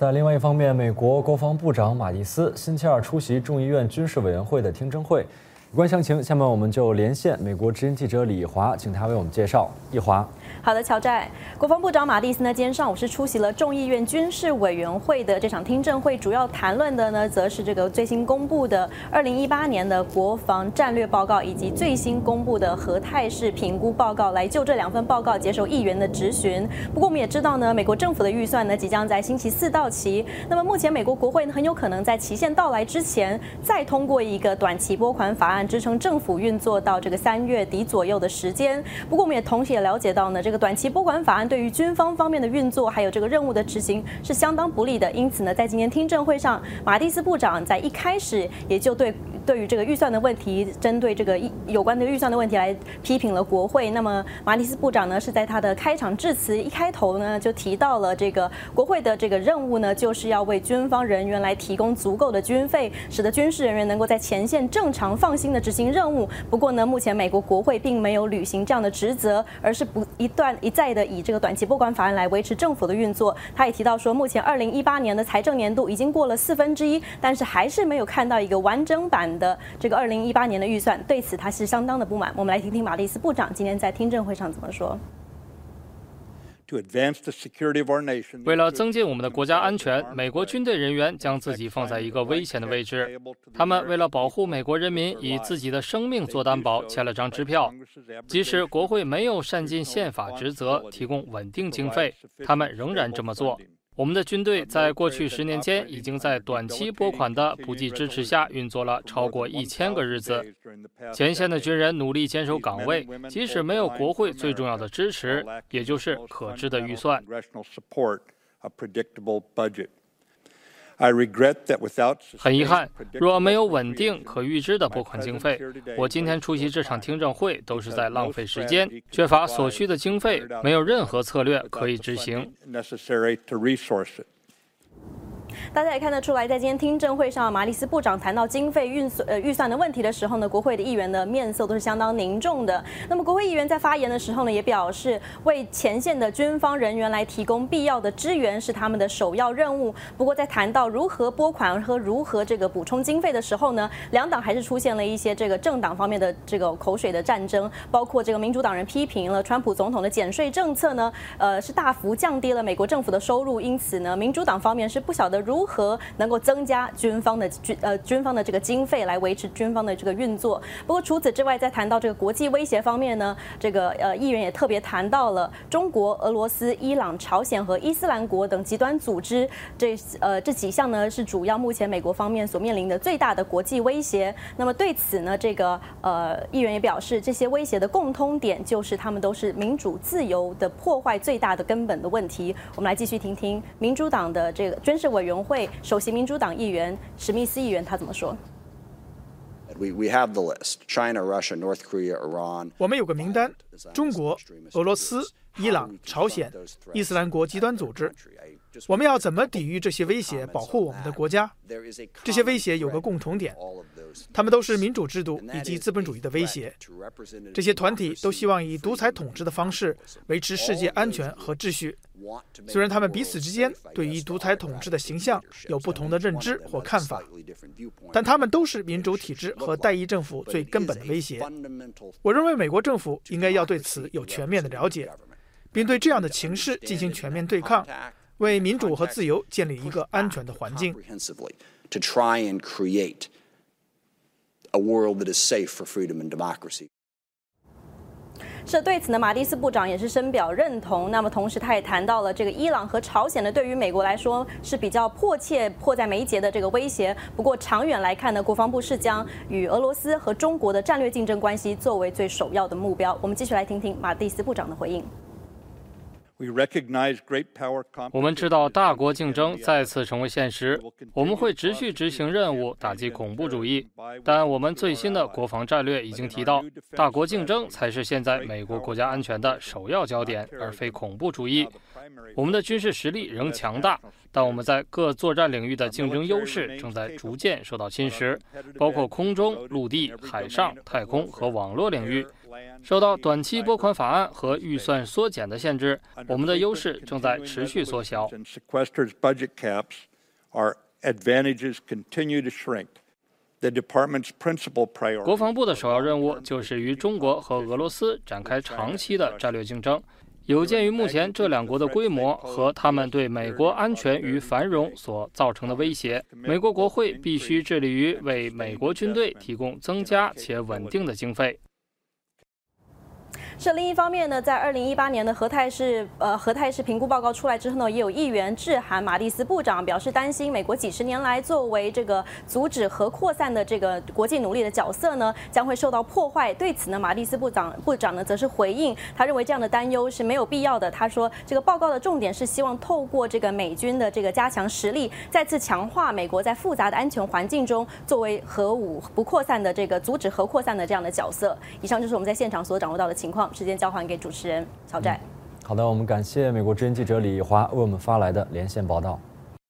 在另外一方面，美国国防部长马蒂斯星期二出席众议院军事委员会的听证会。有关详情，下面我们就连线美国之音记者李义华，请他为我们介绍。义华。 好的，乔寨，国防部长马蒂斯呢，今天上午是出席了众议院军事委员会的这场听证会，主要谈论的呢，则是这个最新公布的2018年的国防战略报告，以及最新公布的核态势评估报告，来就这2份报告接受议员的质询。不过我们也知道呢，美国政府的预算呢，即将在星期4到期。那么目前美国国会呢，很有可能在期限到来之前，再通过一个短期拨款法案，支撑政府运作到这个3月底左右的时间。不过我们也同时也了解到呢，这个短期拨款法案对于军方方面的运作，还有这个任务的执行是相当不利的。因此呢，在今天听证会上，马蒂斯部长在一开始也就对于这个预算的问题，针对这个有关的预算的问题来批评了国会。那么马蒂斯部长呢，是在他的开场致辞一开头呢，就提到了这个国会的这个任务呢，就是要为军方人员来提供足够的军费，使得军事人员能够在前线正常放心的执行任务。不过呢，目前美国国会并没有履行这样的职责，而是一再的以这个短期拨款法案来维持政府的运作。他也提到说，目前2018年的财政年度已经过了1/4，但是还是没有看到一个完整版的这个2018年的预算。对此他是相当的不满。我们来听听马蒂斯部长今天在听证会上怎么说。 为了增进我们的国家安全，美国军队人员将自己放在一个危险的位置。他们为了保护美国人民，以自己的生命做担保，签了张支票。即使国会没有善尽宪法职责，提供稳定经费，他们仍然这么做。我们的军队在过去10年间，已经在短期拨款的不计支持下运作了超过1000个日子。前线的军人努力坚守岗位，即使没有国会最重要的支持，也就是可支的预算。很遗憾，若没有稳定可预知的拨款经费，我今天出席这场听证会都是在浪费时间，缺乏所需的经费，没有任何策略可以执行。 大家也看得出来，在今天听证会上，马蒂斯部长谈到经费预算的问题的时候呢，国会的议员的面色都是相当凝重的。那么国会议员在发言的时候呢，也表示为前线的军方人员来提供必要的支援是他们的首要任务。不过在谈到如何拨款和如何这个补充经费的时候呢，两党还是出现了一些这个政党方面的这个口水的战争，包括这个民主党人批评了川普总统的减税政策呢，是大幅降低了美国政府的收入，因此呢，民主党方面是不晓得如何能够增加军方的这个经费来维持军方的这个运作。不过除此之外，在谈到这个国际威胁方面呢，这个议员也特别谈到了中国、俄罗斯、伊朗、朝鲜和伊斯兰国等极端组织，这几项呢是主要目前美国方面所面临的最大的国际威胁。那么对此呢，这个议员也表示，这些威胁的共通点就是他们都是民主自由的破坏最大的根本的问题。我们来继续听听民主党的这个军事委员会首席民主党议员史密斯议员他怎么说。 我们有个名单：中国、俄罗斯、伊朗、朝鲜、伊斯兰国极端组织。我们要怎么抵御这些威胁，保护我们的国家？这些威胁有个共同点，他们都是民主制度以及资本主义的威胁。这些团体都希望以独裁统治的方式维持世界安全和秩序。虽然他们彼此之间对于独裁统治的形象有不同的认知或看法，但他们都是民主体制和代议政府最根本的威胁。我认为美国政府应该要对此有全面的了解，并对这样的情势进行全面对抗，为民主和自由建立一个安全的环境。 是对此呢，马蒂斯部长也是深表认同。那么同时他也谈到了这个伊朗和朝鲜呢，对于美国来说是比较迫在眉睫的这个威胁。不过长远来看呢，国防部是将与俄罗斯和中国的战略竞争关系作为最首要的目标。我们继续来听听马蒂斯部长的回应。 我们知道大国竞争再次成为现实，我们会持续执行任务，打击恐怖主义。但我们最新的国防战略已经提到，大国竞争才是现在美国国家安全的首要焦点，而非恐怖主义。我们的军事实力仍强大，但我们在各作战领域的竞争优势正在逐渐受到侵蚀，包括空中、陆地、海上、太空和网络领域， 受到短期拨款法案和预算缩减的限制，我们的优势正在持续缩小。国防部的首要任务就是与中国和俄罗斯展开长期的战略竞争。有鉴于目前这两国的规模和他们对美国安全与繁荣所造成的威胁，美国国会必须致力于为美国军队提供增加且稳定的经费。 另一方面呢，在2018年的核态势评估报告出来之后呢，也有议员致函马蒂斯部长，表示担心美国几十年来作为这个阻止核扩散的这个国际努力的角色呢，将会受到破坏。对此呢，马蒂斯部长呢则是回应，他认为这样的担忧是没有必要的。他说，这个报告的重点是希望透过这个美军的这个加强实力，再次强化美国在复杂的安全环境中作为核武不扩散的这个阻止核扩散的这样的角色。以上就是我们在现场所掌握到的情况。时间交还给主持人曹寨。 好的，我们感谢美国之音记者李华为我们发来的连线报道。